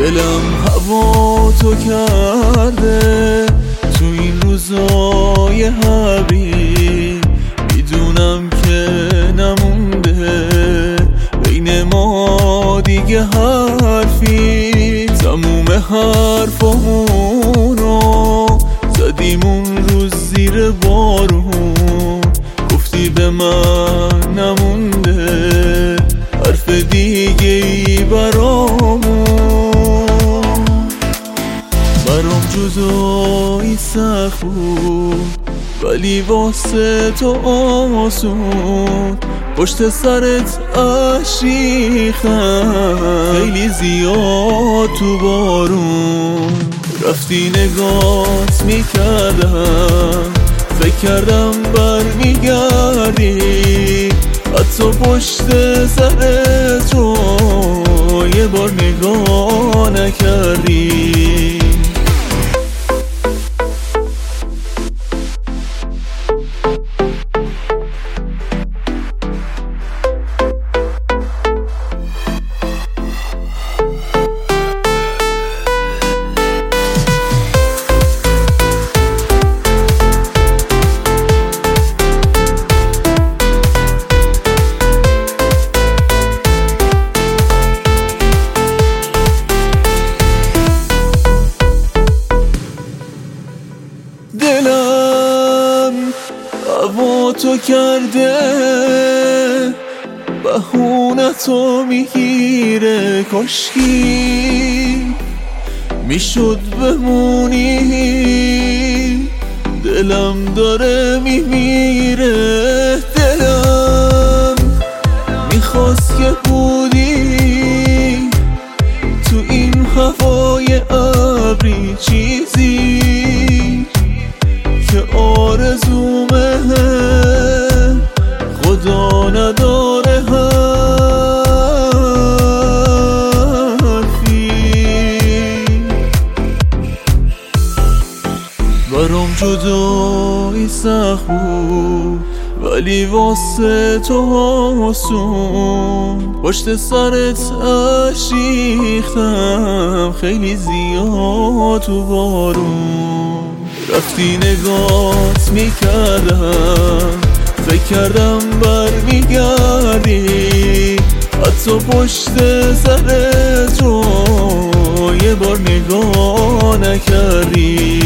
دلم هوا تو کرده تو این روزای حبی، میدونم که نمونده بین ما دیگه حرفی. تموم حرفامونو زدیم اون روز زیر بارون، گفتی به من نمونده حرف دیگه ای برام جدایی سخت بود ولی واسه تو آسون. پشت سرت ریختم خیلی زیاد تو بارون، رفتی نگات میکردم فکر کردم برمیگردی، حتی پشت سرت رو یه بار نگاه نکردی. دلم هوا تو کرده بهونتو میگیره، کاشکی میشد بمونی. دلم داره میمیره، دلم میخواست که بودی تو این هوای ابری، چیزی که آرزومه خدا نداره حرفی. برام جدایی سخت بود ولی واسه تو آسون. پشت سرت ریختم خیلی زیاد تو بارون، رفتی نگات میکردم فکر کردم برمیگردی، حتی پشت سرت رو یه بار نگاه نکردی.